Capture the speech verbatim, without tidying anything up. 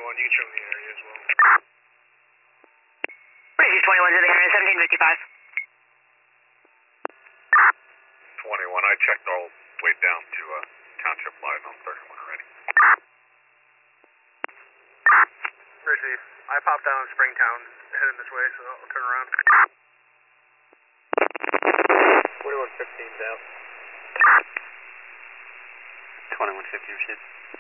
twenty-one, you can show me the area as well. Bridge twenty-one to the area, seventeen fifty-five. twenty-one, I checked all the way down to uh, Township Live on thirty-one already. Receive. I popped down in Springtown, heading this way, so I'll turn around. forty-one fifteen down. twenty-one fifty received.